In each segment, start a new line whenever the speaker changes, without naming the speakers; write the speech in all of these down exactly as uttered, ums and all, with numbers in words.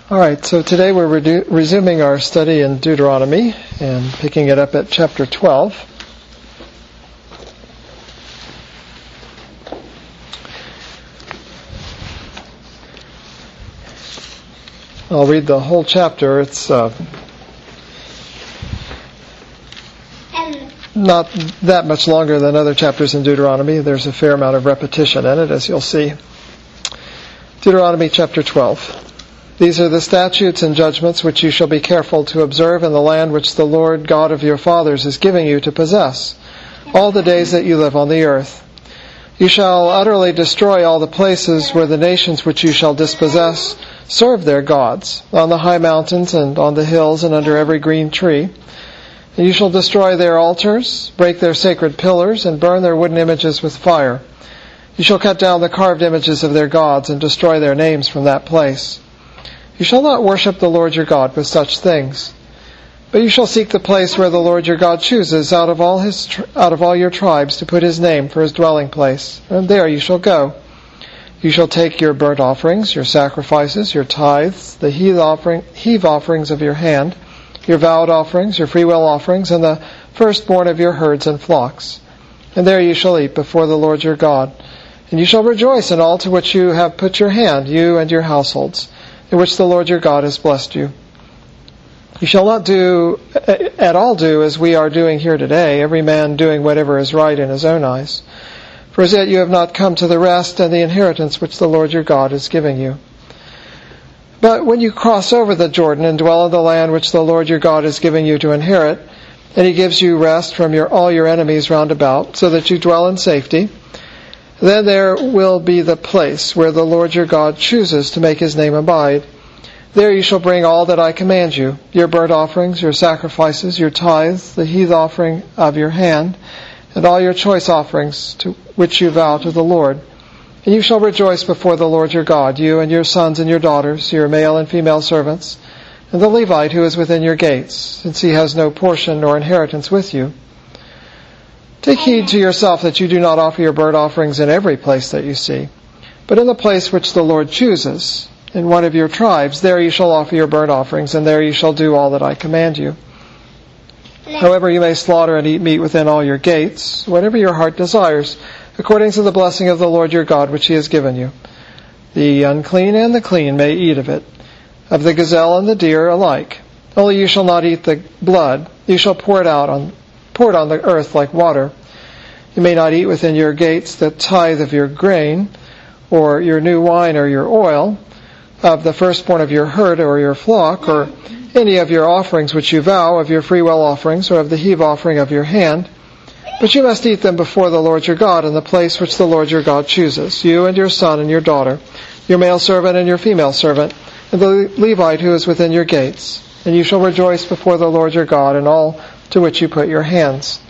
All right, so today we're redu- resuming our study in Deuteronomy and picking it up at chapter twelve. I'll read the whole chapter. It's uh, not that much longer than other chapters in Deuteronomy. There's a fair amount of repetition in it, as you'll see. Deuteronomy chapter twelve. These are the statutes and judgments which you shall be careful to observe in the land which the Lord God of your fathers is giving you to possess, all the days that you live on the earth. You shall utterly destroy all the places where the nations which you shall dispossess serve their gods, on the high mountains and on the hills and under every green tree. And you shall destroy their altars, break their sacred pillars, and burn their wooden images with fire. You shall cut down the carved images of their gods and destroy their names from that place. You shall not worship the Lord your God with such things, but you shall seek the place where the Lord your God chooses out of all his out of all your tribes to put his name for his dwelling place, and there you shall go. You shall take your burnt offerings, your sacrifices, your tithes, the heave offering, heave offerings of your hand, your vowed offerings, your freewill offerings, and the firstborn of your herds and flocks. And there you shall eat before the Lord your God. And you shall rejoice in all to which you have put your hand, you and your households, in which the Lord your God has blessed you. You shall not do at all do as we are doing here today, every man doing whatever is right in his own eyes. For as yet you have not come to the rest and the inheritance which the Lord your God is giving you. But when you cross over the Jordan and dwell in the land which the Lord your God is giving you to inherit, and he gives you rest from your all your enemies round about, so that you dwell in safety, then there will be the place where the Lord your God chooses to make his name abide. There you shall bring all that I command you, your burnt offerings, your sacrifices, your tithes, the heave offering of your hand, and all your choice offerings to which you vow to the Lord. And you shall rejoice before the Lord your God, you and your sons and your daughters, your male and female servants, and the Levite who is within your gates, since he has no portion nor inheritance with you. Take heed to yourself that you do not offer your burnt offerings in every place that you see, but in the place which the Lord chooses, in one of your tribes, there you shall offer your burnt offerings, and there you shall do all that I command you. However, you may slaughter and eat meat within all your gates, whatever your heart desires, according to the blessing of the Lord your God which he has given you. The unclean and the clean may eat of it, of the gazelle and the deer alike. Only you shall not eat the blood, you shall pour it out on Pour it on the earth like water. You may not eat within your gates the tithe of your grain, or your new wine or your oil, of the firstborn of your herd or your flock, or any of your offerings which you vow, of your freewill offerings, or of the heave offering of your hand. But you must eat them before the Lord your God in the place which the Lord your God chooses, you and your son and your daughter, your male servant and your female servant, and the Levite who is within your gates. And you shall rejoice before the Lord your God in all to which you put your hands.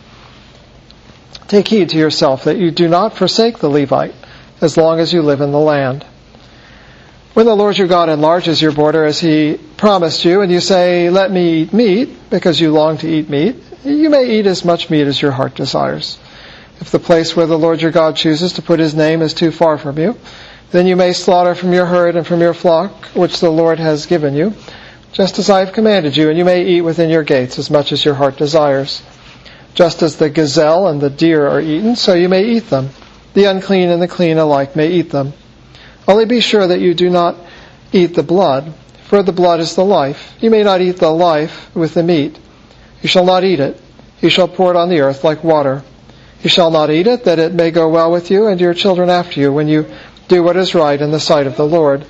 Take heed to yourself that you do not forsake the Levite as long as you live in the land. When the Lord your God enlarges your border as he promised you, and you say, let me eat meat, because you long to eat meat, you may eat as much meat as your heart desires. If the place where the Lord your God chooses to put his name is too far from you, then you may slaughter from your herd and from your flock, which the Lord has given you, just as I have commanded you, and you may eat within your gates as much as your heart desires. Just as the gazelle and the deer are eaten, so you may eat them. The unclean and the clean alike may eat them. Only be sure that you do not eat the blood, for the blood is the life. You may not eat the life with the meat. You shall not eat it. You shall pour it on the earth like water. You shall not eat it, that it may go well with you and your children after you, when you do what is right in the sight of the Lord.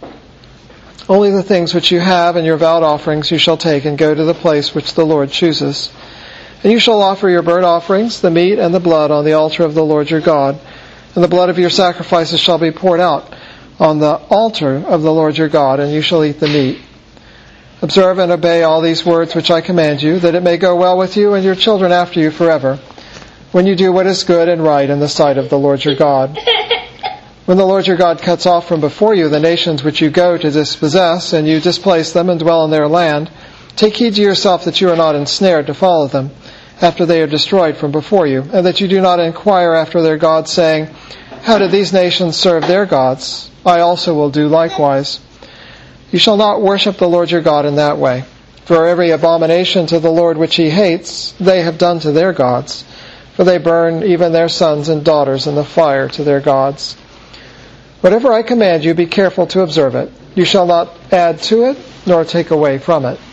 Only the things which you have and your vowed offerings you shall take and go to the place which the Lord chooses. And you shall offer your burnt offerings, the meat and the blood, on the altar of the Lord your God. And the blood of your sacrifices shall be poured out on the altar of the Lord your God, and you shall eat the meat. Observe and obey all these words which I command you, that it may go well with you and your children after you forever, when you do what is good and right in the sight of the Lord your God. When the Lord your God cuts off from before you the nations which you go to dispossess, and you displace them and dwell in their land, take heed to yourself that you are not ensnared to follow them, after they are destroyed from before you, and that you do not inquire after their gods, saying, how did these nations serve their gods? I also will do likewise. You shall not worship the Lord your God in that way. For every abomination to the Lord which he hates, they have done to their gods. For they burn even their sons and daughters in the fire to their gods. Whatever I command you, be careful to observe it. You shall not add to it, nor take away from it.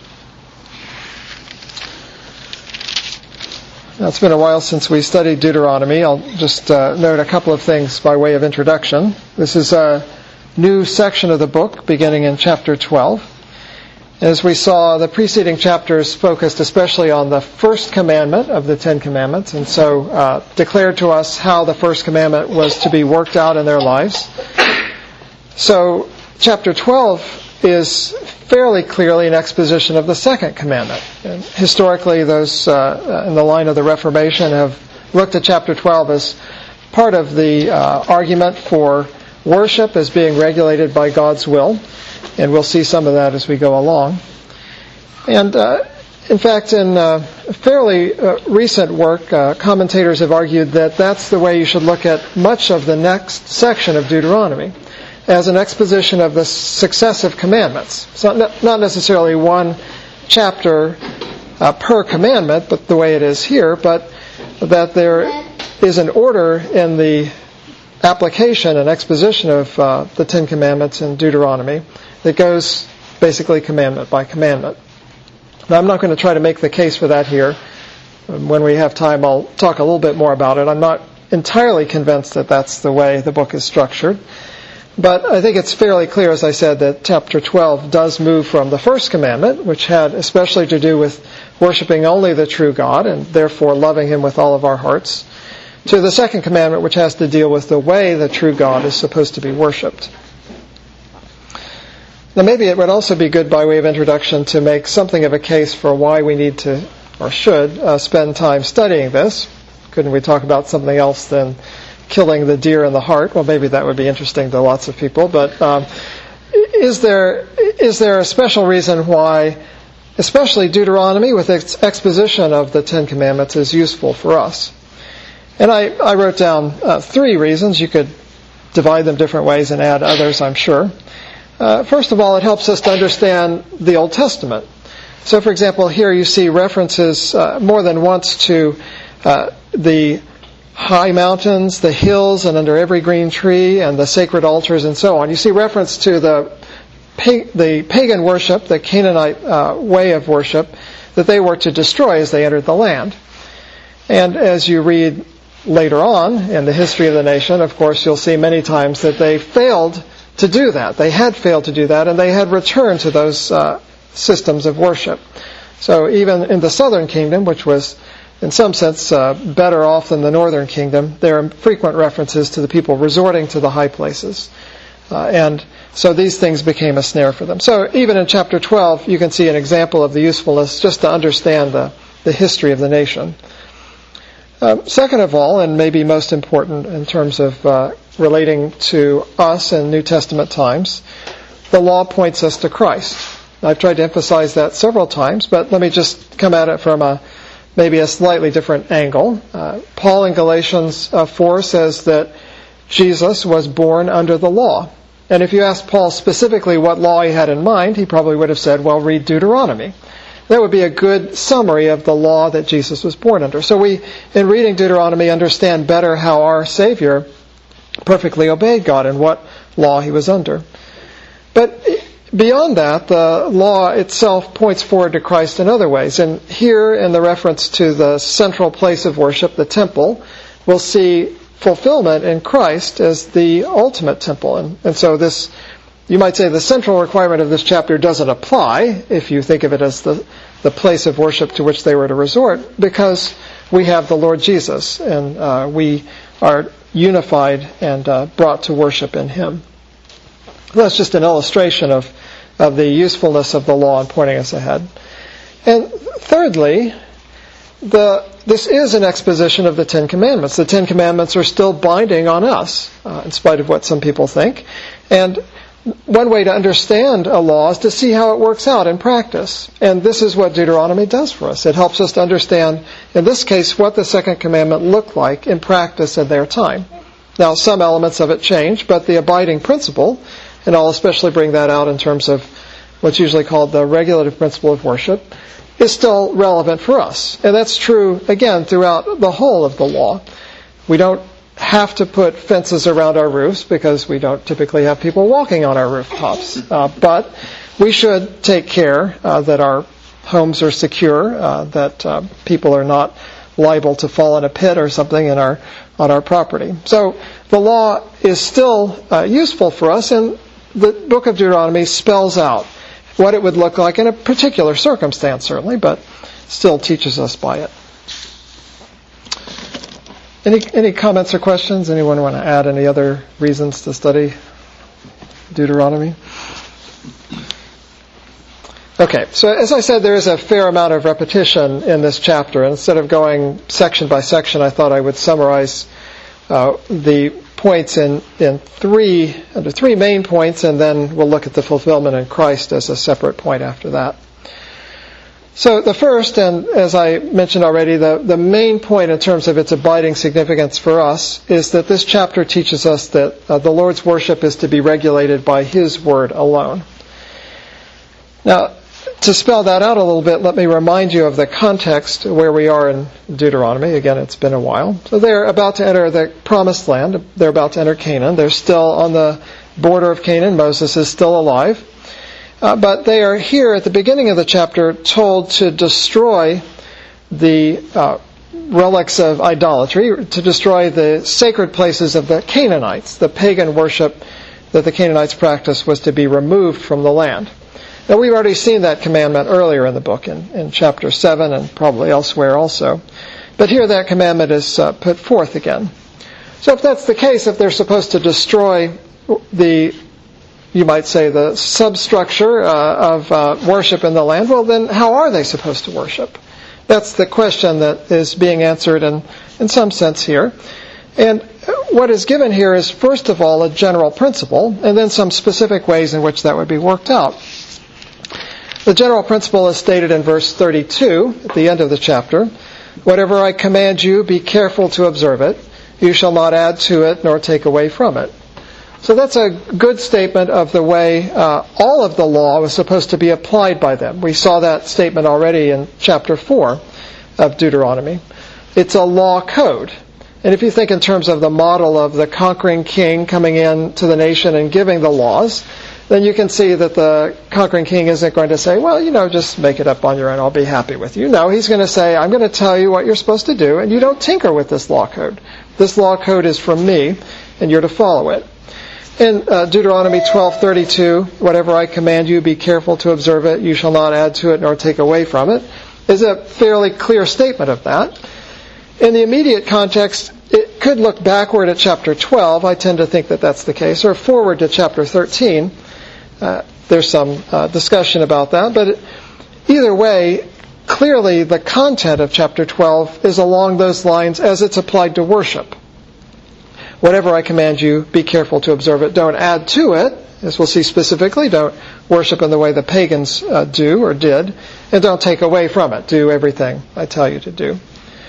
Now, it's been a while since we studied Deuteronomy. I'll just uh, note a couple of things by way of introduction. This is a new section of the book, beginning in chapter twelve. As we saw, the preceding chapters focused especially on the first commandment of the Ten Commandments, and so uh, declared to us how the first commandment was to be worked out in their lives. So, chapter twelve is fairly clearly an exposition of the second commandment. And historically, those uh, in the line of the Reformation have looked at chapter twelve as part of the uh, argument for worship as being regulated by God's will. And we'll see some of that as we go along. And uh, in fact, in uh, fairly uh, recent work, uh, commentators have argued that that's the way you should look at much of the next section of Deuteronomy, as an exposition of the successive commandments. So not, not necessarily one chapter uh, per commandment, but the way it is here, but that there is an order in the application and exposition of uh, the Ten Commandments in Deuteronomy that goes basically commandment by commandment. Now, I'm not going to try to make the case for that here. When we have time, I'll talk a little bit more about it. I'm not entirely convinced that that's the way the book is structured. But I think it's fairly clear, as I said, that chapter twelve does move from the first commandment, which had especially to do with worshiping only the true God and therefore loving Him with all of our hearts, to the second commandment, which has to deal with the way the true God is supposed to be worshipped. Now, maybe it would also be good by way of introduction to make something of a case for why we need to, or should, uh, spend time studying this. Couldn't we talk about something else than killing the deer in the heart? Well, maybe that would be interesting to lots of people, but um, is there is there a special reason why, especially Deuteronomy, with its exposition of the Ten Commandments, is useful for us? And I, I wrote down uh, three reasons. You could divide them different ways and add others, I'm sure. Uh, first of all, it helps us to understand the Old Testament. So, for example, here you see references uh, more than once to uh, the high mountains, the hills, and under every green tree, and the sacred altars, and so on. You see reference to the pa- the pagan worship, the Canaanite uh, way of worship, that they were to destroy as they entered the land. And as you read later on in the history of the nation, of course, you'll see many times that they failed to do that. They had failed to do that, and they had returned to those uh, systems of worship. So even in the southern kingdom, which was in some sense uh, better off than the northern kingdom, there are frequent references to the people resorting to the high places. Uh, and so these things became a snare for them. So even in chapter twelve, you can see an example of the usefulness just to understand the, the history of the nation. Uh, second of all, and maybe most important in terms of uh, relating to us in New Testament times, the law points us to Christ. I've tried to emphasize that several times, but let me just come at it from a maybe a slightly different angle. Uh, Paul in Galatians uh, four says that Jesus was born under the law. And if you asked Paul specifically what law he had in mind, he probably would have said, well, read Deuteronomy. That would be a good summary of the law that Jesus was born under. So we, in reading Deuteronomy, understand better how our Savior perfectly obeyed God and what law he was under. But beyond that, the law itself points forward to Christ in other ways. And here, in the reference to the central place of worship, the temple, we'll see fulfillment in Christ as the ultimate temple. And, and so this, you might say the central requirement of this chapter doesn't apply if you think of it as the, the place of worship to which they were to resort, because we have the Lord Jesus, and uh, we are unified and uh, brought to worship in Him. That's just an illustration of, of the usefulness of the law in pointing us ahead. And thirdly, the this is an exposition of the Ten Commandments. The Ten Commandments are still binding on us, uh, in spite of what some people think. And one way to understand a law is to see how it works out in practice. And this is what Deuteronomy does for us. It helps us to understand, in this case, what the second commandment looked like in practice at their time. Now, some elements of it change, but the abiding principle and I'll especially bring that out in terms of what's usually called the regulative principle of worship, is still relevant for us. And that's true, again, throughout the whole of the law. We don't have to put fences around our roofs because we don't typically have people walking on our rooftops. Uh, but we should take care uh, that our homes are secure, uh, that uh, people are not liable to fall in a pit or something in our on our property. So the law is still uh, useful for us, and the book of Deuteronomy spells out what it would look like in a particular circumstance, certainly, but still teaches us by it. Any any comments or questions? Anyone want to add any other reasons to study Deuteronomy? Okay, so as I said, there is a fair amount of repetition in this chapter. And instead of going section by section, I thought I would summarize uh, the points in, in three, under three main points, and then we'll look at the fulfillment in Christ as a separate point after that. So the first, and as I mentioned already, the, the main point in terms of its abiding significance for us is that this chapter teaches us that uh, the Lord's worship is to be regulated by His word alone. Now, to spell that out a little bit, let me remind you of the context where we are in Deuteronomy. Again, it's been a while. So they're about to enter the promised land. They're about to enter Canaan. They're still on the border of Canaan. Moses is still alive. Uh, but they are here at the beginning of the chapter told to destroy the uh, relics of idolatry, to destroy the sacred places of the Canaanites. The pagan worship that the Canaanites practiced was to be removed from the land. Now, we've already seen that commandment earlier in the book, in, in chapter seven and probably elsewhere also. But here that commandment is uh, put forth again. So if that's the case, if they're supposed to destroy the, you might say, the substructure uh, of uh, worship in the land, well then how are they supposed to worship? That's the question that is being answered in, in some sense here. And what is given here is, first of all, a general principle, and then some specific ways in which that would be worked out. The general principle is stated in verse thirty-two, at the end of the chapter. Whatever I command you, be careful to observe it. You shall not add to it nor take away from it. So that's a good statement of the way uh, all of the law was supposed to be applied by them. We saw that statement already in chapter four of Deuteronomy. It's a law code. And if you think in terms of the model of the conquering king coming in to the nation and giving the laws, then you can see that the conquering king isn't going to say, well, you know, just make it up on your own, I'll be happy with you. No, he's going to say, I'm going to tell you what you're supposed to do, and you don't tinker with this law code. This law code is from me, and you're to follow it. In uh, Deuteronomy twelve thirty-two, whatever I command you, be careful to observe it, you shall not add to it nor take away from it, is a fairly clear statement of that. In the immediate context, it could look backward at chapter twelve. I tend to think that that's the case, or forward to chapter thirteen. Uh, there's some uh, discussion about that, but it, either way, clearly the content of chapter twelve is along those lines as it's applied to worship. Whatever I command you, be careful to observe it. Don't add to it, as we'll see specifically. Don't worship in the way the pagans uh, do or did, and don't take away from it. Do everything I tell you to do.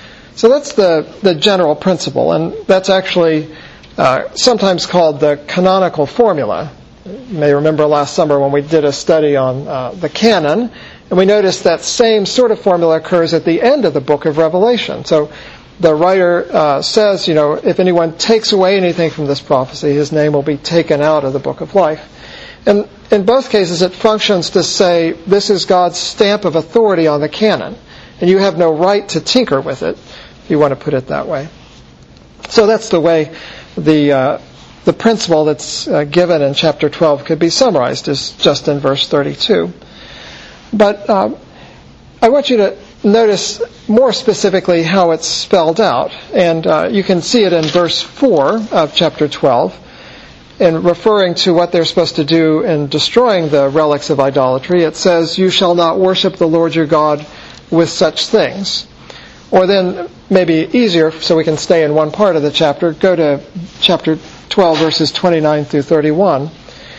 So that's the, the general principle, and that's actually uh, sometimes called the canonical formula. You may remember last summer when we did a study on uh, the canon, and we noticed that same sort of formula occurs at the end of the book of Revelation. So the writer uh, says, you know, if anyone takes away anything from this prophecy, his name will be taken out of the book of life. And in both cases, it functions to say this is God's stamp of authority on the canon, and you have no right to tinker with it, if you want to put it that way. So that's the way the uh, the principle that's uh, given in chapter twelve could be summarized, is just in verse thirty-two. But um, I want you to notice more specifically how it's spelled out. And uh, you can see it in verse four of chapter twelve. And referring to what they're supposed to do in destroying the relics of idolatry, it says, you shall not worship the Lord your God with such things. Or then, maybe easier, so we can stay in one part of the chapter, go to chapter twelve, verses twenty-nine through thirty-one.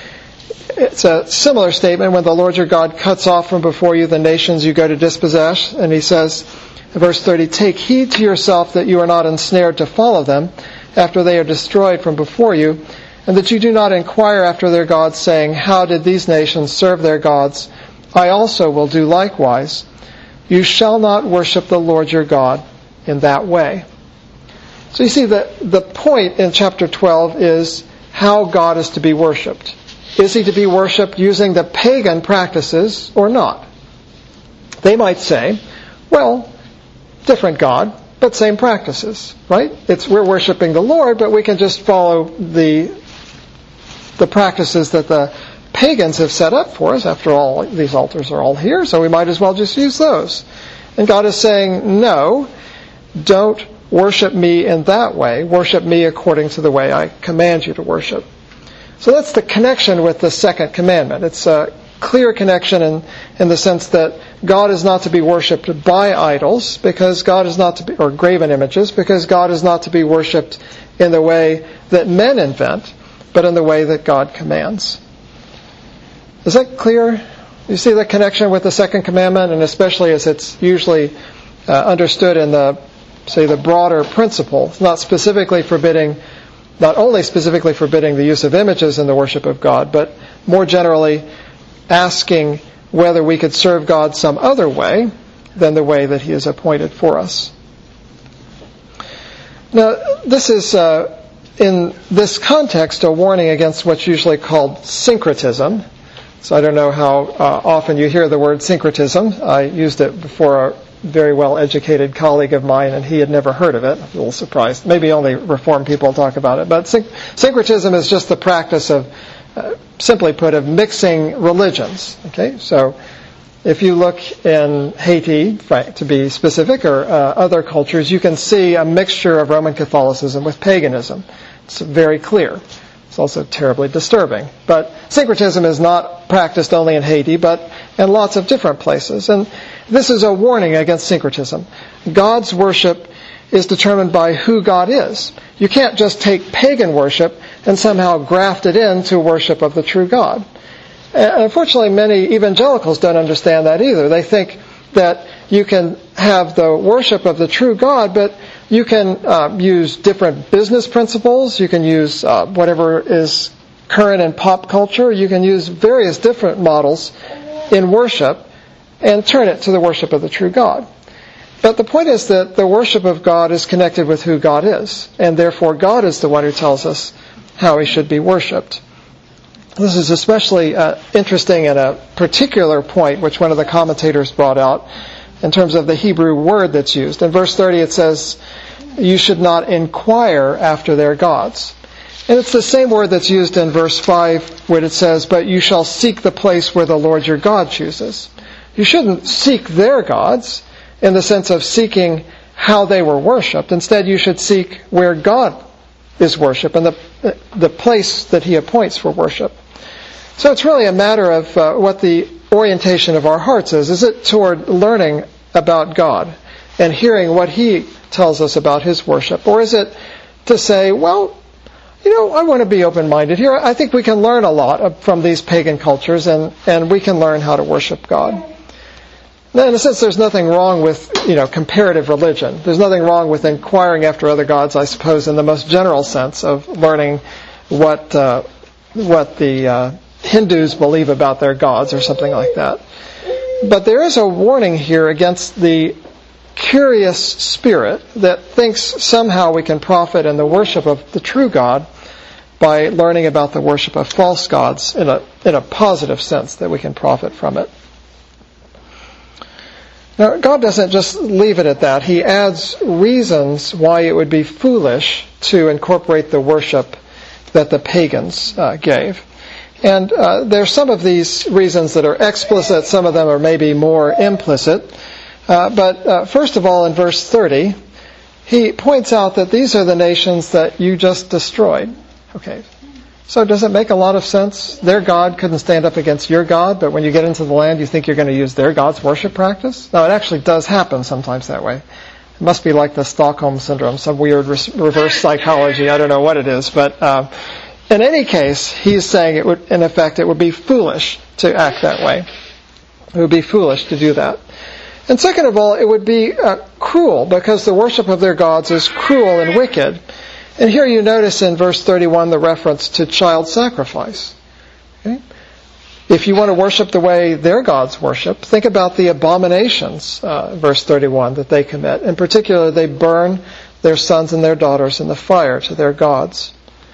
It's a similar statement when the Lord your God cuts off from before you the nations you go to dispossess. And he says, verse thirty, take heed to yourself that you are not ensnared to follow them after they are destroyed from before you, and that you do not inquire after their gods, saying, how did these nations serve their gods? I also will do likewise. You shall not worship the Lord your God in that way. So you see that the point in chapter twelve is how God is to be worshipped. Is he to be worshipped using the pagan practices or not? They might say, well, different God, but same practices, right? It's we're worshiping the Lord, but we can just follow the the practices that the pagans have set up for us. After all, these altars are all here, so we might as well just use those. And God is saying, no, don't worship me in that way. Worship me according to the way I command you to worship. So that's the connection with the second commandment. It's a clear connection in, in the sense that God is not to be worshipped by idols, because God is not to be, or graven images, because God is not to be worshipped in the way that men invent, but in the way that God commands. Is that clear? You see the connection with the second commandment, and especially as it's usually uh, understood in the, say, the broader principle. It's not specifically forbidding, not only specifically forbidding the use of images in the worship of God, but more generally asking whether we could serve God some other way than the way that he has appointed for us. Now, this is, uh, in this context, a warning against what's usually called syncretism. So I don't know how uh, often you hear the word syncretism. I used it before a very well-educated colleague of mine, and he had never heard of it. A little surprised. Maybe only Reformed people talk about it. But syn- syncretism is just the practice of, uh, simply put, of mixing religions. Okay, so if you look in Haiti, to be specific, or uh, other cultures, you can see a mixture of Roman Catholicism with paganism. It's very clear. It's also terribly disturbing. But syncretism is not practiced only in Haiti, but in lots of different places. And this is a warning against syncretism. God's worship is determined by who God is. You can't just take pagan worship and somehow graft it into worship of the true God. And unfortunately, many evangelicals don't understand that either. They think that you can have the worship of the true God, but you can uh, use different business principles. You can use uh, whatever is current in pop culture. You can use various different models in worship and turn it to the worship of the true God. But the point is that the worship of God is connected with who God is, and therefore God is the one who tells us how he should be worshipped. This is especially uh, interesting at a particular point, which one of the commentators brought out, in terms of the Hebrew word that's used. In verse thirty it says, you should not inquire after their gods. And it's the same word that's used in verse five, where it says, but you shall seek the place where the Lord your God chooses. You shouldn't seek their gods in the sense of seeking how they were worshipped. Instead, you should seek where God is worshipped and the, the place that he appoints for worship. So it's really a matter of uh, what the orientation of our hearts is. Is it toward learning about God and hearing what he tells us about his worship? Or is it to say, well, you know, I want to be open-minded here. I think we can learn a lot from these pagan cultures, and, and we can learn how to worship God. Now, in a sense, there's nothing wrong with, you know, comparative religion. There's nothing wrong with inquiring after other gods, I suppose, in the most general sense of learning what uh, what the uh, Hindus believe about their gods or something like that. But there is a warning here against the curious spirit that thinks somehow we can profit in the worship of the true God by learning about the worship of false gods in a in a positive sense, that we can profit from it. Now, God doesn't just leave it at that. He adds reasons why it would be foolish to incorporate the worship that the pagans uh, gave. And uh, there are some of these reasons that are explicit, some of them are maybe more implicit. Uh, but uh, first of all, in verse thirty, he points out that these are the nations that you just destroyed. Okay, so does it make a lot of sense? Their God couldn't stand up against your God, but when you get into the land, you think you're going to use their God's worship practice? Now, it actually does happen sometimes that way. It must be like the Stockholm Syndrome, some weird re- reverse psychology. I don't know what it is, but uh, in any case, he's saying it would, in effect, it would be foolish to act that way. It would be foolish to do that. And second of all, it would be uh, cruel, because the worship of their gods is cruel and wicked. And here you notice in verse thirty-one the reference to child sacrifice. Okay? If you want to worship the way their gods worship, think about the abominations, uh, verse thirty-one, that they commit. In particular, they burn their sons and their daughters in the fire to their gods.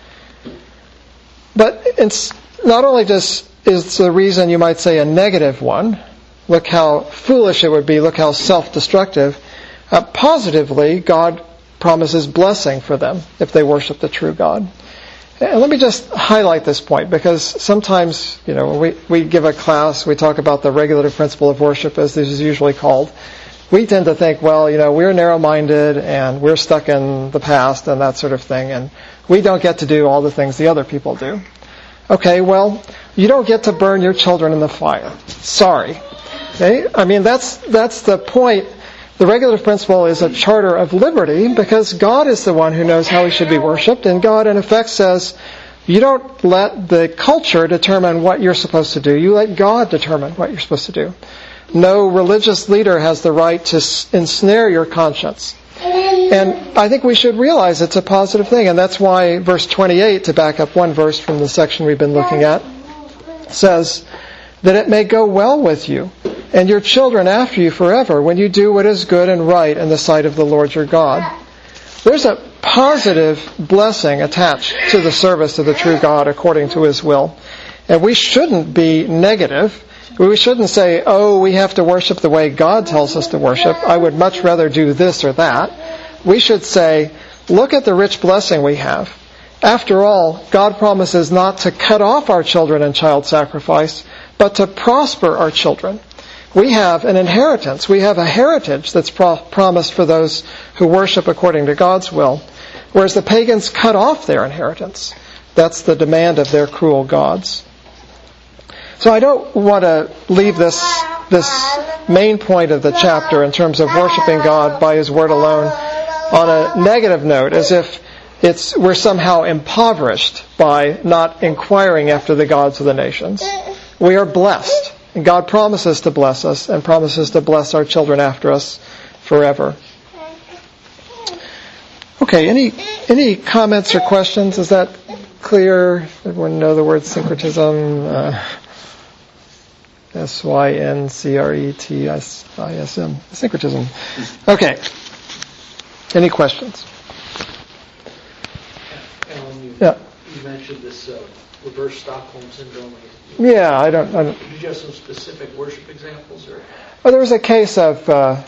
But it's not only just is the reason, you might say, a negative one. Look how foolish it would be. Look how self-destructive. Uh, positively, God promises blessing for them if they worship the true God. And let me just highlight this point, because sometimes, you know, when we, we give a class, we talk about the regulative principle of worship, as this is usually called. We tend to think, well, you know, we're narrow-minded and we're stuck in the past and that sort of thing, and we don't get to do all the things the other people do. Okay, well, you don't get to burn your children in the fire. Sorry. Okay? I mean, that's that's the point. The regulative principle is a charter of liberty, because God is the one who knows how He should be worshipped, and God in effect says, you don't let the culture determine what you're supposed to do. You let God determine what you're supposed to do. No religious leader has the right to ensnare your conscience. And I think we should realize it's a positive thing, and that's why verse twenty-eight, to back up one verse from the section we've been looking at, says that it may go well with you and your children after you forever when you do what is good and right in the sight of the Lord your God. There's a positive blessing attached to the service of the true God according to His will. And we shouldn't be negative. We shouldn't say, oh, we have to worship the way God tells us to worship. I would much rather do this or that. We should say, look at the rich blessing we have. After all, God promises not to cut off our children in child sacrifice, but to prosper our children. We have an inheritance. We have a heritage that's pro- promised for those who worship according to God's will, whereas the pagans cut off their inheritance. That's the demand of their cruel gods. So I don't want to leave this this main point of the chapter in terms of worshiping God by His word alone on a negative note, as if it's we're somehow impoverished by not inquiring after the gods of the nations. We are blessed. And God promises to bless us and promises to bless our children after us forever. Okay, any any comments or questions? Is that clear? Everyone know the word syncretism? Uh, S Y N C R E T S I S M. Syncretism. Okay. Any questions?
Alan, you,
yeah.
you mentioned this uh, reverse Stockholm syndrome.
Yeah, I don't, I don't.
Did you have some specific worship examples? Or?
Well, there was a case of, uh,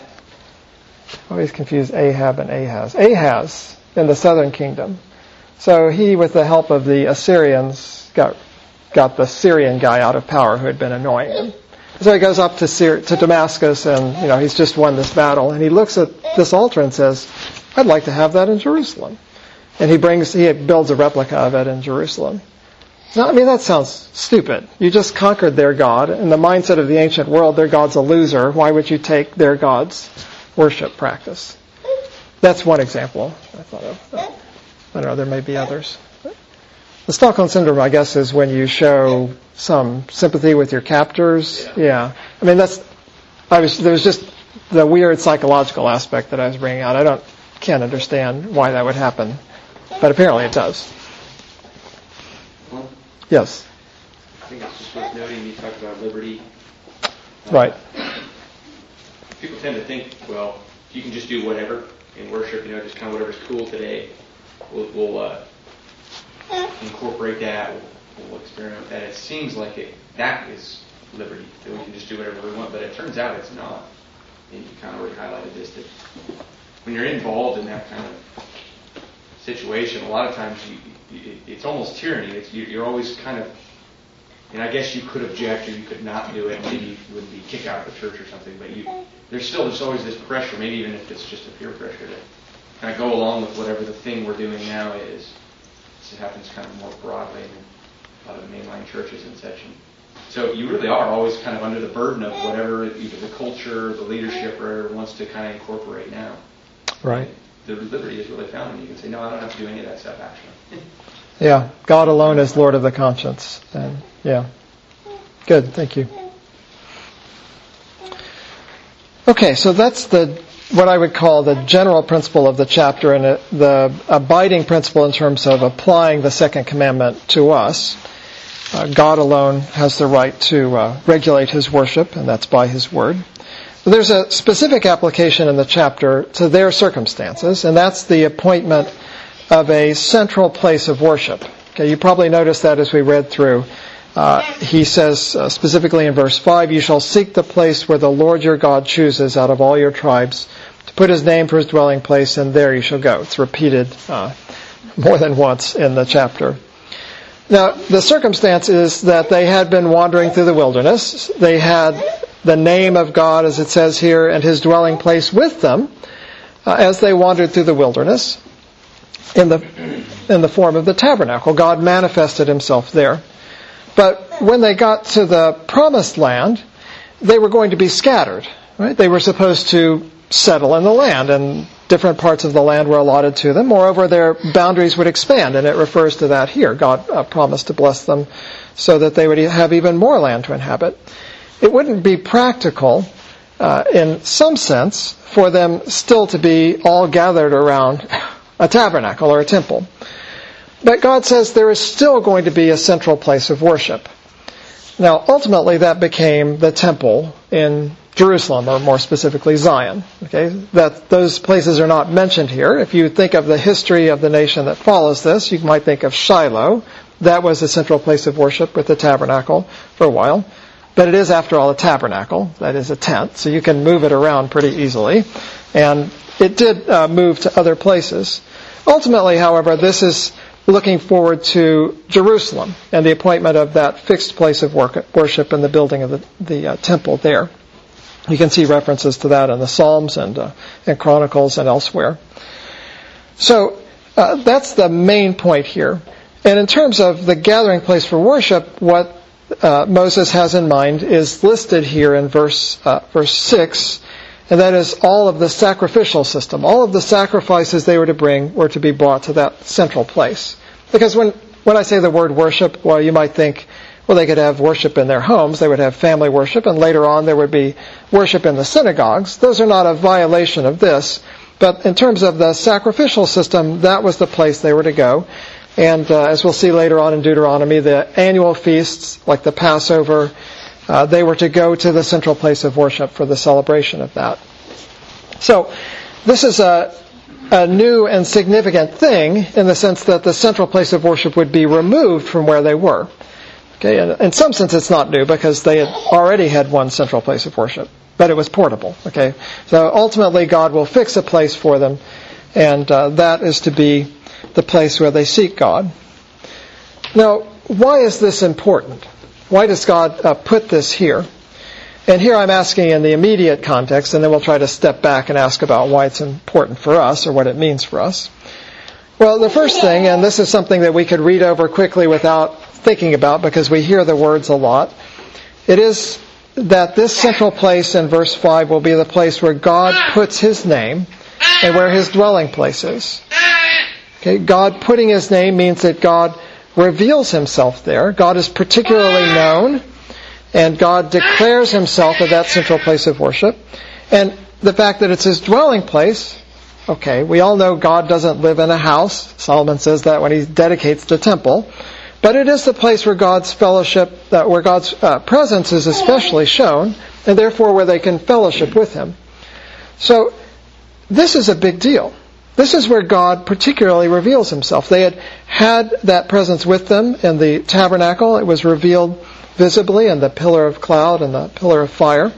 I always confuse Ahab and Ahaz. Ahaz in the southern kingdom. So he, with the help of the Assyrians, got got the Syrian guy out of power who had been annoying him. So he goes up to Syri- to Damascus, and you know he's just won this battle, and he looks at this altar and says, "I'd like to have that in Jerusalem." And he brings, he builds a replica of it in Jerusalem. Now, I mean, that sounds stupid. You just conquered their god. In the mindset of the ancient world, their god's a loser. Why would you take their god's worship practice? That's one example I thought of. I don't know, there may be others. The Stockholm Syndrome, I guess, is when you show some sympathy with your captors. Yeah. yeah. I mean, that's, I was, there was just the weird psychological aspect that I was bringing out. I don't, can't understand why that would happen. But apparently it does.
Well,
yes.
I think it's just worth noting you talked about liberty.
Right.
People tend to think, well, you can just do whatever in worship, you know, just kind of whatever's cool today. We'll, we'll uh, incorporate that. We'll, we'll experiment with that. It seems like it, that is liberty, that we can just do whatever we want, but it turns out it's not. And you kind of already highlighted this, that when you're involved in that kind of situation, a lot of times you, you, it's almost tyranny. It's, you, you're always kind of, and I guess you could object or you could not do it. Maybe you wouldn't be kicked out of the church or something. But you, there's still there's always this pressure. Maybe even if it's just a peer pressure to kind of go along with whatever the thing we're doing now is. It happens kind of more broadly in a lot of the mainline churches and such. And so you really are always kind of under the burden of whatever either the culture, the leadership, or wants to kind of incorporate now.
Right.
The liberty is really found when you can say, no, I don't have to do any of that stuff, actually.
Yeah, God alone is Lord of the conscience. And yeah. Good, thank you. Okay, so that's the what I would call the general principle of the chapter and it, the abiding principle in terms of applying the second commandment to us. Uh, God alone has the right to uh, regulate his worship, and that's by his word. But there's a specific application in the chapter to their circumstances, and that's the appointment of a central place of worship. Okay, you probably noticed that as we read through. Uh, he says uh, specifically in verse five, "You shall seek the place where the Lord your God chooses out of all your tribes to put his name for his dwelling place, and there you shall go." It's repeated uh, more than once in the chapter. Now, the circumstance is that they had been wandering through the wilderness. They had the name of God, as it says here, and his dwelling place with them uh, as they wandered through the wilderness in the in the form of the tabernacle. God manifested himself there. But when they got to the promised land, they were going to be scattered. Right? They were supposed to settle in the land, and different parts of the land were allotted to them. Moreover, their boundaries would expand, and it refers to that here. God uh, promised to bless them so that they would have even more land to inhabit. It wouldn't be practical, uh, in some sense, for them still to be all gathered around a tabernacle or a temple. But God says there is still going to be a central place of worship. Now, ultimately, that became the temple in Jerusalem, or more specifically Zion. Okay, that those places are not mentioned here. If you think of the history of the nation that follows this, you might think of Shiloh. That was the central place of worship with the tabernacle for a while. But it is, after all, a tabernacle. That is a tent, so you can move it around pretty easily. And it did uh, move to other places. Ultimately, however, this is looking forward to Jerusalem and the appointment of that fixed place of worship and the building of the, the uh, temple there. You can see references to that in the Psalms and, uh, and Chronicles and elsewhere. So uh, that's the main point here. And in terms of the gathering place for worship, what uh, Moses has in mind is listed here in verse uh, verse six, and that is all of the sacrificial system. All of the sacrifices they were to bring were to be brought to that central place. Because when, when I say the word worship, well, you might think, well, they could have worship in their homes, they would have family worship, and later on there would be worship in the synagogues. Those are not a violation of this, but in terms of the sacrificial system, that was the place they were to go. And uh, as we'll see later on in Deuteronomy, the annual feasts, like the Passover, uh, they were to go to the central place of worship for the celebration of that. So this is a, a new and significant thing in the sense that the central place of worship would be removed from where they were. Okay, and in some sense it's not new because they had already had one central place of worship, but it was portable. Okay, so ultimately God will fix a place for them, and uh, that is to be the place where they seek God. Now, why is this important? Why does God uh, put this here? And here I'm asking in the immediate context, and then we'll try to step back and ask about why it's important for us or what it means for us. Well, the first thing, and this is something that we could read over quickly without thinking about because we hear the words a lot, it is that this central place in verse five will be the place where God puts his name and where his dwelling place is. Okay, God putting his name means that God reveals himself there. God is particularly known, and God declares himself at that central place of worship. And the fact that it's his dwelling place, okay, we all know God doesn't live in a house. Solomon says that when he dedicates the temple. But it is the place where God's fellowship, uh, where God's uh, presence is especially shown, and therefore where they can fellowship with him. So this is a big deal. This is where God particularly reveals himself. They had had that presence with them in the tabernacle. It was revealed visibly in the pillar of cloud and the pillar of fire.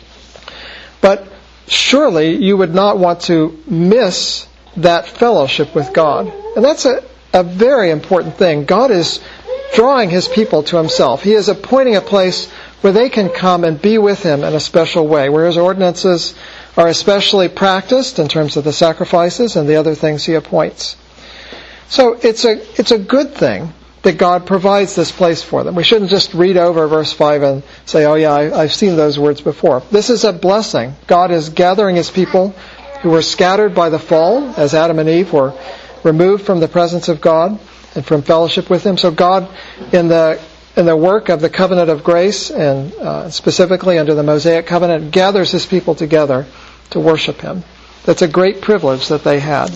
But surely you would not want to miss that fellowship with God. And that's a, a very important thing. God is drawing his people to himself. He is appointing a place where they can come and be with him in a special way, where his ordinances are especially practiced in terms of the sacrifices and the other things he appoints. So it's a it's a good thing that God provides this place for them. We shouldn't just read over verse five and say, oh yeah, I, I've seen those words before. This is a blessing. God is gathering his people who were scattered by the fall, as Adam and Eve were removed from the presence of God and from fellowship with him. So God, in the in the work of the covenant of grace, and uh, specifically under the Mosaic covenant, gathers his people together to worship him. That's a great privilege that they had.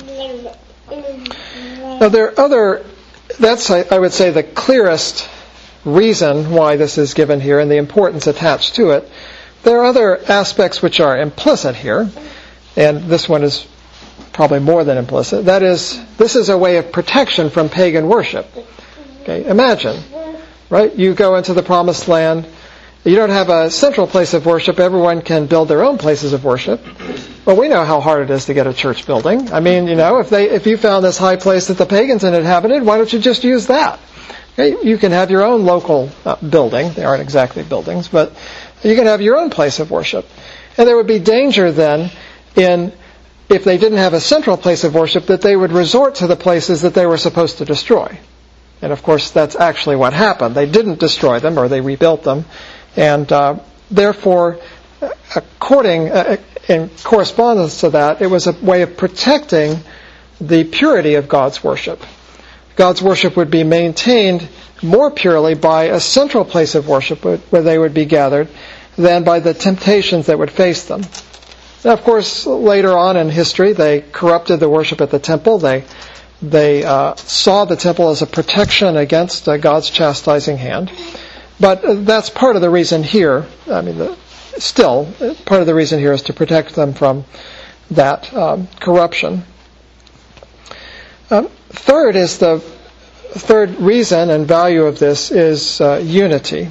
Now there are other, that's I would say the clearest reason why this is given here and the importance attached to it. There are other aspects which are implicit here, and this one is probably more than implicit. That is, this is a way of protection from pagan worship. Okay, imagine, right? You go into the promised land. You don't have a central place of worship. Everyone can build their own places of worship. Well, we know how hard it is to get a church building. I mean, you know, if they if you found this high place that the pagans had inhabited, why don't you just use that? Okay, you can have your own local uh, building. They aren't exactly buildings, but you can have your own place of worship. And there would be danger then in, if they didn't have a central place of worship, that they would resort to the places that they were supposed to destroy. And of course, that's actually what happened. They didn't destroy them, or they rebuilt them. And uh, therefore, according uh, in correspondence to that, it was a way of protecting the purity of God's worship. God's worship would be maintained more purely by a central place of worship where they would be gathered than by the temptations that would face them. Now, of course, later on in history, they corrupted the worship at the temple. They they uh, saw the temple as a protection against uh, God's chastising hand. But that's part of the reason here. I mean, the, still, part of the reason here is to protect them from that um, corruption. Um, third is the third reason and value of this is uh, unity.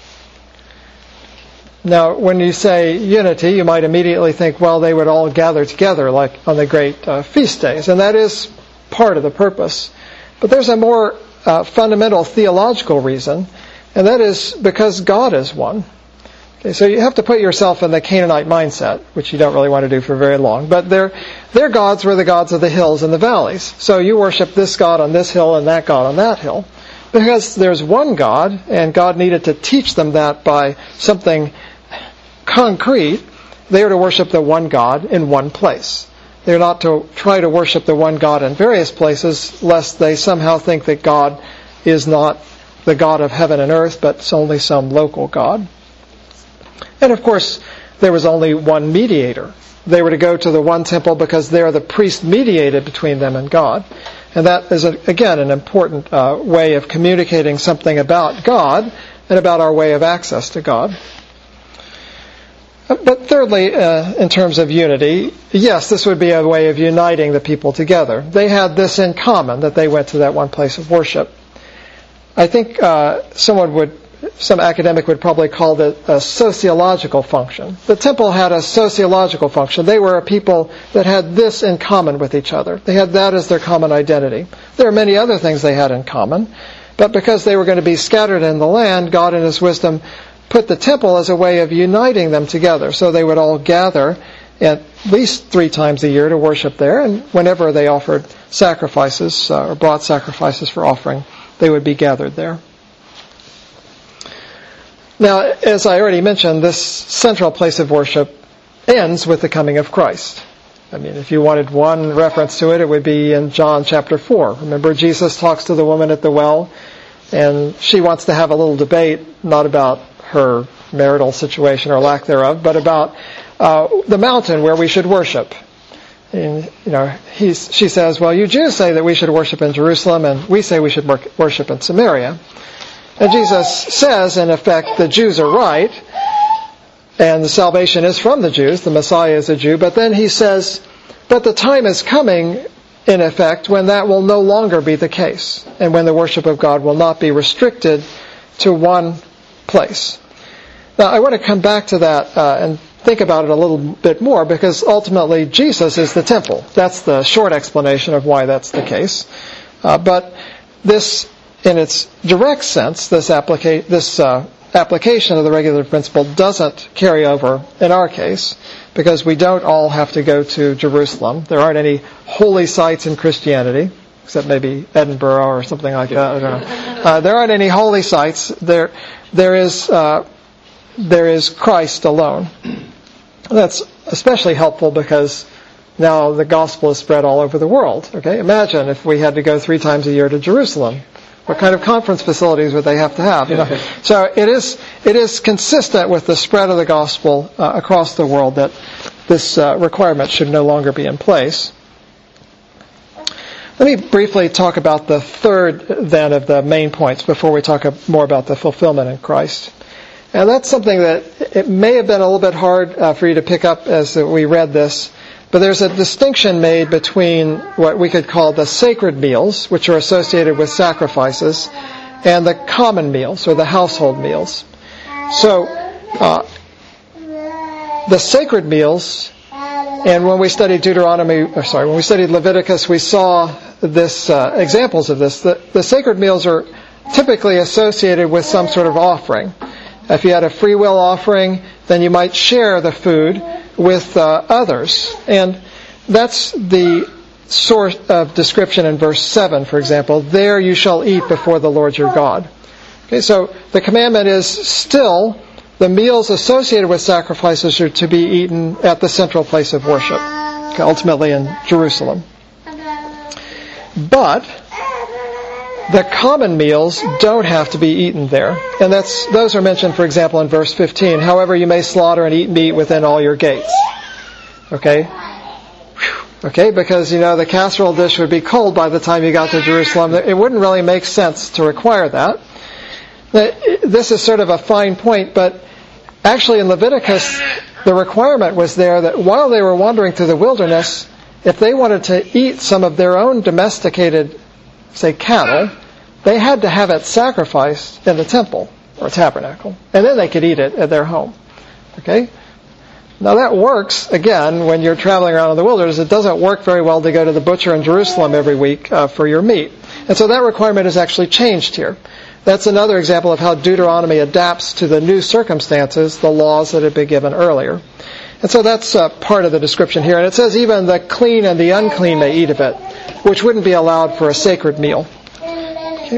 Now, when you say unity, you might immediately think, well, they would all gather together like on the great uh, feast days, and that is part of the purpose. But there's a more uh, fundamental theological reason, and that is because God is one. Okay, so you have to put yourself in the Canaanite mindset, which you don't really want to do for very long. But their their gods were the gods of the hills and the valleys. So you worship this god on this hill and that god on that hill. Because there's one God, and God needed to teach them that by something concrete, they are to worship the one God in one place. They're not to try to worship the one God in various places, lest they somehow think that God is not the God of heaven and earth, but it's only some local God. And of course, there was only one mediator. They were to go to the one temple because there the priest mediated between them and God. And that is, a, again, an important uh, way of communicating something about God and about our way of access to God. But thirdly, uh, in terms of unity, yes, this would be a way of uniting the people together. They had this in common, that they went to that one place of worship. I think uh, someone would, some academic would probably call it a sociological function. The temple had a sociological function. They were a people that had this in common with each other. They had that as their common identity. There are many other things they had in common, but because they were going to be scattered in the land, God in His wisdom put the temple as a way of uniting them together. So they would all gather at least three times a year to worship there, and whenever they offered sacrifices uh, or brought sacrifices for offering, they would be gathered there. Now, as I already mentioned, this central place of worship ends with the coming of Christ. I mean, if you wanted one reference to it, it would be in John chapter four. Remember, Jesus talks to the woman at the well, and she wants to have a little debate, not about her marital situation or lack thereof, but about uh, the mountain where we should worship. And, you know, he's, she says, well, you Jews say that we should worship in Jerusalem, and we say we should worship in Samaria. And Jesus says, in effect, the Jews are right, and the salvation is from the Jews, the Messiah is a Jew, but then he says, but the time is coming, in effect, when that will no longer be the case, and when the worship of God will not be restricted to one place. Now, I want to come back to that uh, and think about it a little bit more, because ultimately Jesus is the temple. That's the short explanation of why that's the case. Uh, but this, in its direct sense, this, applica- this uh, application of the regulative principle doesn't carry over in our case, because we don't all have to go to Jerusalem. There aren't any holy sites in Christianity, except maybe Edinburgh or something like that. I don't know. Uh, there aren't any holy sites. There, there is, uh, there is Christ alone. That's especially helpful because now the gospel is spread all over the world. Okay, imagine if we had to go three times a year to Jerusalem. What kind of conference facilities would they have to have? You know? So it is it is consistent with the spread of the gospel uh, across the world that this uh, requirement should no longer be in place. Let me briefly talk about the third, then, of the main points before we talk more about the fulfillment in Christ. And that's something that it may have been a little bit hard uh, for you to pick up as we read this, but there's a distinction made between what we could call the sacred meals, which are associated with sacrifices, and the common meals, or the household meals. So, uh, the sacred meals, and when we studied Deuteronomy, or sorry, when we studied Leviticus, we saw this uh, examples of this. The, the sacred meals are typically associated with some sort of offering. If you had a free will offering, then you might share the food with uh, others. And that's the source of description in verse seven, for example. There you shall eat before the Lord your God. Okay, so the commandment is still the meals associated with sacrifices are to be eaten at the central place of worship, okay, ultimately in Jerusalem. But the common meals don't have to be eaten there. And that's those are mentioned, for example, in verse fifteen. However, you may slaughter and eat meat within all your gates. Okay? Okay, because, you know, the casserole dish would be cold by the time you got to Jerusalem. It wouldn't really make sense to require that. This is sort of a fine point, but actually in Leviticus, the requirement was there that while they were wandering through the wilderness, if they wanted to eat some of their own domesticated, say, cattle, they had to have it sacrificed in the temple or tabernacle, and then they could eat it at their home. Okay? Now that works, again, when you're traveling around in the wilderness. It doesn't work very well to go to the butcher in Jerusalem every week uh, for your meat. And so that requirement is actually changed here. That's another example of how Deuteronomy adapts to the new circumstances, the laws that had been given earlier. And so that's uh, part of the description here. And it says even the clean and the unclean may eat of it, which wouldn't be allowed for a sacred meal. Okay.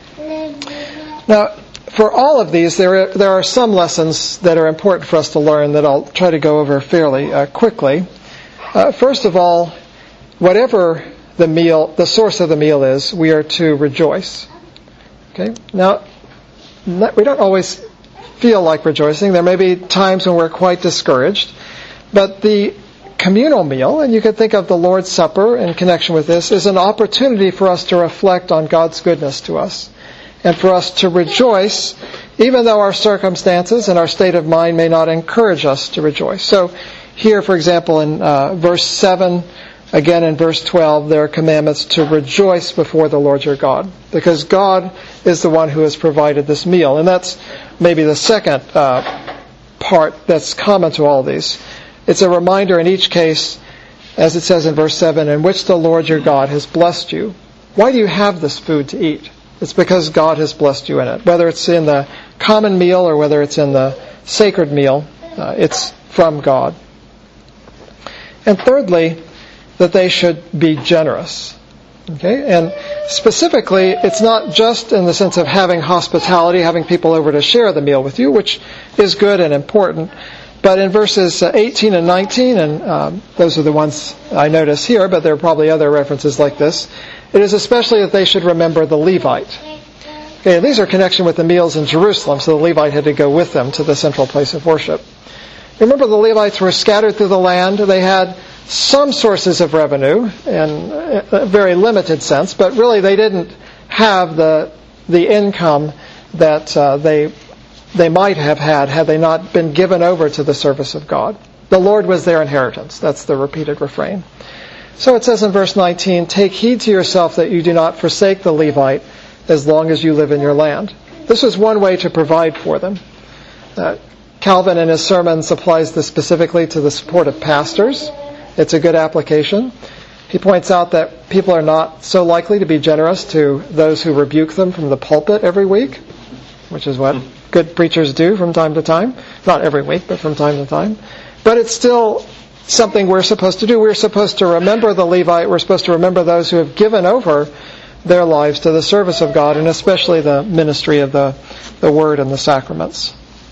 Now, for all of these, there are, there are some lessons that are important for us to learn that I'll try to go over fairly uh, quickly. Uh, first of all, whatever the meal, the source of the meal is, we are to rejoice. Okay. Now, we don't always feel like rejoicing. There may be times when we're quite discouraged. But the communal meal, and you could think of the Lord's Supper in connection with this, is an opportunity for us to reflect on God's goodness to us. And for us to rejoice, even though our circumstances and our state of mind may not encourage us to rejoice. So here, for example, in uh, verse seven, again in verse twelve, there are commandments to rejoice before the Lord your God. Because God is the one who has provided this meal. And that's maybe the second uh, part that's common to all these. It's a reminder in each case, as it says in verse seven, in which the Lord your God has blessed you. Why do you have this food to eat? It's because God has blessed you in it. Whether it's in the common meal or whether it's in the sacred meal, uh, it's from God. And thirdly, that they should be generous. Okay? And specifically, it's not just in the sense of having hospitality, having people over to share the meal with you, which is good and important. But in verses eighteen and nineteen, and um, those are the ones I notice here, but there are probably other references like this, it is especially that they should remember the Levite. Okay, and these are in connection with the meals in Jerusalem, so the Levite had to go with them to the central place of worship. Remember, the Levites were scattered through the land. They had some sources of revenue in a very limited sense, but really they didn't have the the income that uh, they they might have had had they not been given over to the service of God. The Lord was their inheritance. That's the repeated refrain. So it says in verse nineteen, take heed to yourself that you do not forsake the Levite as long as you live in your land. This is one way to provide for them. Uh, Calvin in his sermons applies this specifically to the support of pastors. It's a good application. He points out that people are not so likely to be generous to those who rebuke them from the pulpit every week, which is what good preachers do from time to time. Not every week, but from time to time. But it's still something we're supposed to do. We're supposed to remember the Levite. We're supposed to remember those who have given over their lives to the service of God, and especially the ministry of the, the Word and the sacraments.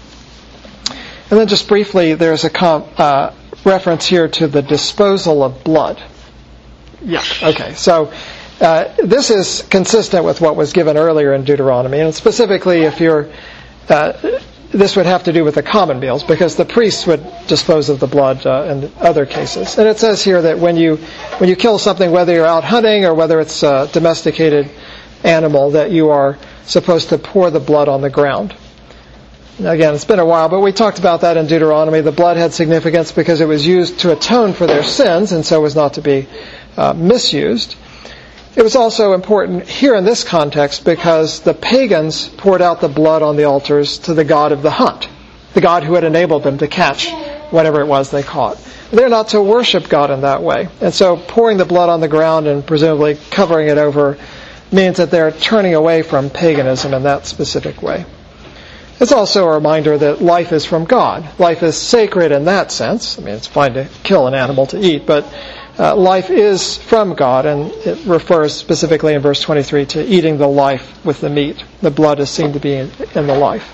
And then just briefly, there's a com- uh, reference here to the disposal of blood. Yeah. Okay. So uh, this is consistent with what was given earlier in Deuteronomy, and specifically, if you're uh, this would have to do with the common meals, because the priests would dispose of the blood uh, in other cases. And it says here that when you when you kill something, whether you're out hunting or whether it's a domesticated animal, that you are supposed to pour the blood on the ground. Now, again, it's been a while, but we talked about that in Deuteronomy. The blood had significance because it was used to atone for their sins, and so was not to be uh, misused. It was also important here in this context because the pagans poured out the blood on the altars to the god of the hunt, the god who had enabled them to catch whatever it was they caught. They're not to worship God in that way. And so pouring the blood on the ground and presumably covering it over means that they're turning away from paganism in that specific way. It's also a reminder that life is from God. Life is sacred in that sense. I mean, it's fine to kill an animal to eat, but Uh, life is from God, and it refers specifically in verse twenty-three to eating the life with the meat. The blood is seen to be in, in the life.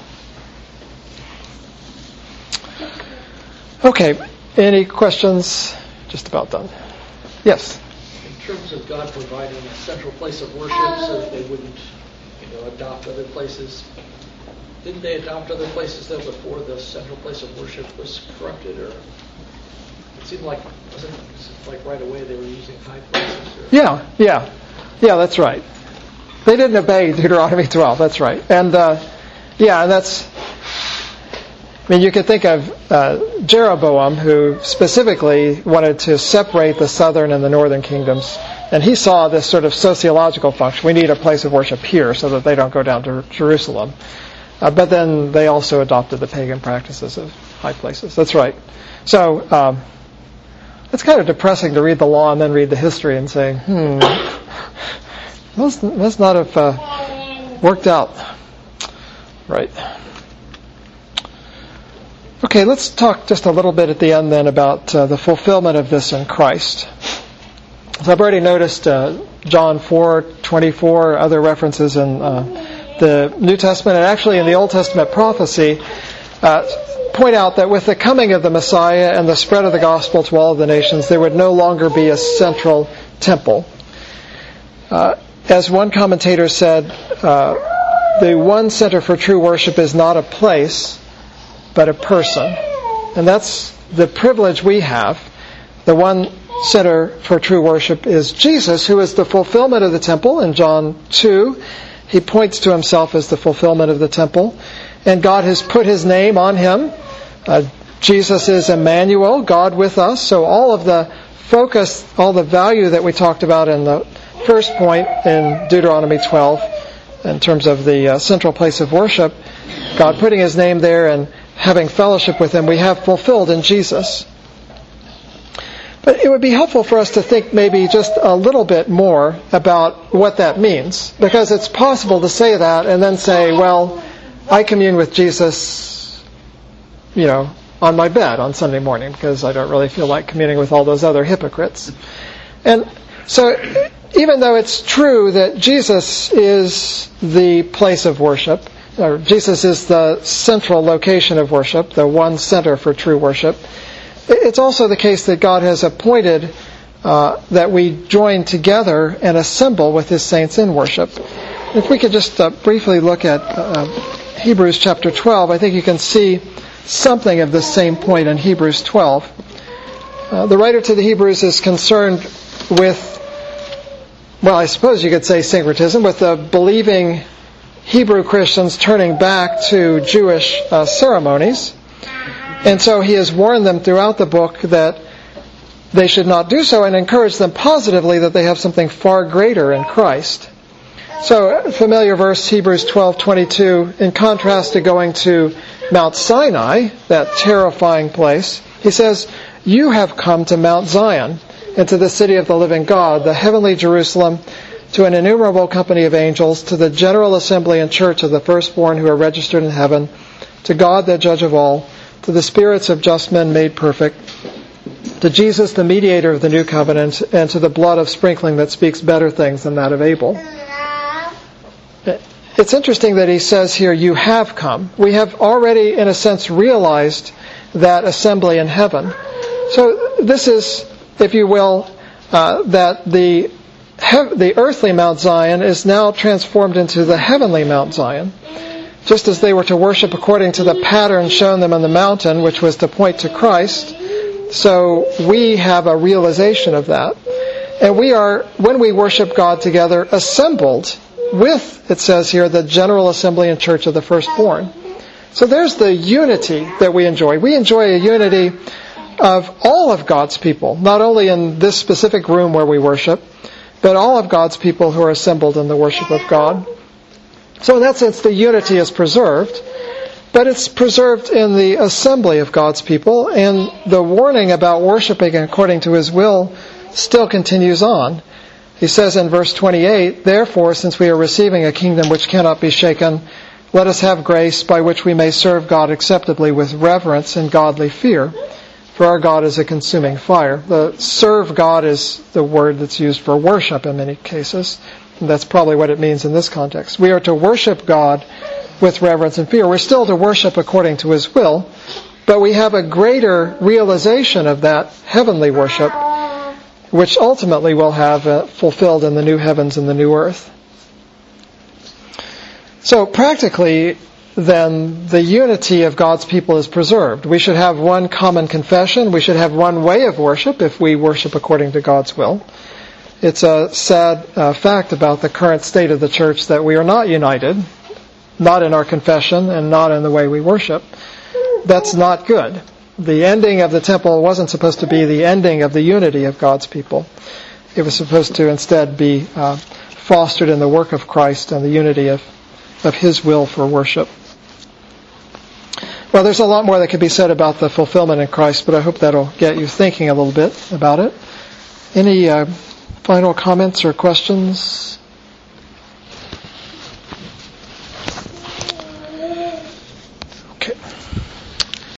Okay, any questions? Just about done. Yes?
In terms of God providing a central place of worship so that they wouldn't, you know, adopt other places, didn't they adopt other places though before the central place of worship was corrupted? Or it seemed like, wasn't it like right away they were using high places? Or?
Yeah, yeah. Yeah, that's right. They didn't obey Deuteronomy twelve, that's right. And, uh, yeah, and that's, I mean, you could think of uh, Jeroboam, who specifically wanted to separate the southern and the northern kingdoms. And he saw this sort of sociological function. We need a place of worship here so that they don't go down to Jerusalem. Uh, but then they also adopted the pagan practices of high places. That's right. So, um, it's kind of depressing to read the law and then read the history and say, hmm, must, must not have uh, worked out. Right. Okay, let's talk just a little bit at the end then about uh, the fulfillment of this in Christ. So I've already noticed uh, John four twenty-four, other references in uh, the New Testament, and actually in the Old Testament prophecy, uh, point out that with the coming of the Messiah and the spread of the gospel to all of the nations, there would no longer be a central temple. Uh, as one commentator said, uh, the one center for true worship is not a place, but a person. And that's the privilege we have. The one center for true worship is Jesus, who is the fulfillment of the temple. In John two, he points to himself as the fulfillment of the temple. And God has put his name on him. Uh, Jesus is Emmanuel, God with us. So all of the focus, all the value that we talked about in the first point in Deuteronomy twelve, in terms of the uh, central place of worship, God putting his name there and having fellowship with him, we have fulfilled in Jesus. But it would be helpful for us to think maybe just a little bit more about what that means. Because it's possible to say that and then say, well, I commune with Jesus, you know, on my bed on Sunday morning because I don't really feel like communing with all those other hypocrites. And so even though it's true that Jesus is the place of worship, or Jesus is the central location of worship, the one center for true worship, it's also the case that God has appointed uh, that we join together and assemble with his saints in worship. If we could just uh, briefly look at uh, Hebrews chapter twelve, I think you can see something of the same point in Hebrews twelve. Uh, the writer to the Hebrews is concerned with, well, I suppose you could say syncretism, with the believing Hebrew Christians turning back to Jewish uh, ceremonies. And so he has warned them throughout the book that they should not do so and encourage them positively that they have something far greater in Christ. So, familiar verse, Hebrews twelve twenty-two, in contrast to going to Mount Sinai, that terrifying place, he says, "You have come to Mount Zion, and to the city of the living God, the heavenly Jerusalem, to an innumerable company of angels, to the general assembly and church of the firstborn who are registered in heaven, to God the judge of all, to the spirits of just men made perfect, to Jesus the mediator of the new covenant, and to the blood of sprinkling that speaks better things than that of Abel." It's interesting that he says here, you have come. We have already, in a sense, realized that assembly in heaven. So this is, if you will, uh, that the the earthly Mount Zion is now transformed into the heavenly Mount Zion. Just as they were to worship according to the pattern shown them on the mountain, which was to point to Christ, so we have a realization of that. And we are, when we worship God together, assembled with, it says here, the General Assembly and Church of the Firstborn. So there's the unity that we enjoy. We enjoy a unity of all of God's people, not only in this specific room where we worship, but all of God's people who are assembled in the worship of God. So in that sense, the unity is preserved, but it's preserved in the assembly of God's people, and the warning about worshiping according to His will still continues on. He says in verse twenty-eight, "Therefore, since we are receiving a kingdom which cannot be shaken, let us have grace by which we may serve God acceptably with reverence and godly fear. For our God is a consuming fire." The serve God is the word that's used for worship in many cases. And that's probably what it means in this context. We are to worship God with reverence and fear. We're still to worship according to His will, but we have a greater realization of that heavenly worship, which ultimately we'll have uh, fulfilled in the new heavens and the new earth. So practically, then, the unity of God's people is preserved. We should have one common confession. We should have one way of worship if we worship according to God's will. It's a sad uh, fact about the current state of the church that we are not united, not in our confession and not in the way we worship. That's not good. The ending of the temple wasn't supposed to be the ending of the unity of God's people. It was supposed to instead be uh, fostered in the work of Christ and the unity of, of His will for worship. Well, there's a lot more that could be said about the fulfillment in Christ, but I hope that'll get you thinking a little bit about it. Any uh, final comments or questions?